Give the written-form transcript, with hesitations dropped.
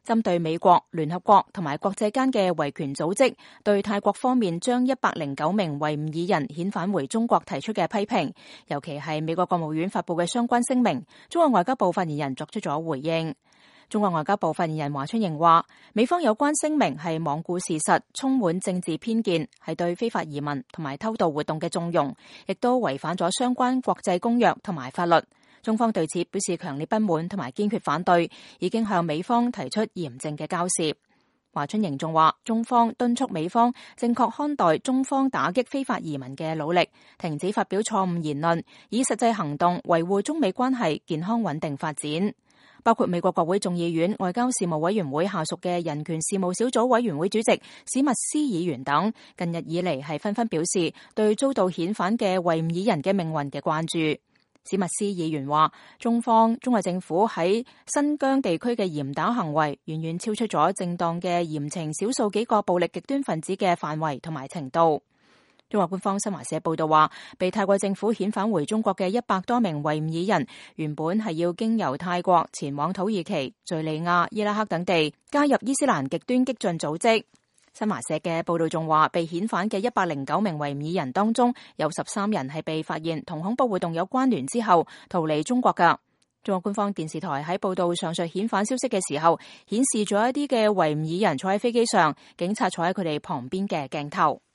針對美國、聯合國同埋國際間嘅維權組織對泰國方面將109名維吾爾人遣返回中國提出嘅批評，尤其係美國國務院發布嘅相關聲明，中國外交部發言人作出咗回應。中國外交部發言人華春瑩話，美方有關聲明係罔顧事實，充滿政治偏見，係對非法移民同埋偷渡活動嘅縱容，亦都違反咗相關國際公約同埋法律。中方對此表示強烈不滿同埋堅決反對，已經向美方提出嚴正嘅交涉。華春瑩仲話，中方敦促美方正確看待中方打擊非法移民嘅努力，停止發表錯誤言論，以實際行動維護中美關係健康穩定發展。包括美國國會眾議院外交事務委員會下屬嘅人權事務小組委員會主席史密斯議員等，近日以嚟係紛紛表示對遭到遣返嘅維吾爾人嘅命運嘅關注。史密斯議員話，中國政府喺新疆地區嘅嚴打行為，遠遠超出咗正當嘅嚴懲少數幾個暴力極端分子嘅範圍同埋程度。中國官方新華社報道話，被泰國政府遣返回中國嘅100多名維吾爾人，原本係要經由泰國前往土耳其、敘利亞、伊拉克等地，加入伊斯蘭極端激進組織。新華社嘅報道仲話，被遣返嘅109名維吾爾人當中，有13人係被發現同恐怖活動有關聯之後逃離中國㗎。中國官方電視台喺報道上述遣返消息嘅時候，顯示咗一啲嘅維吾爾人坐喺飛機上，警察坐喺佢哋旁邊嘅鏡頭。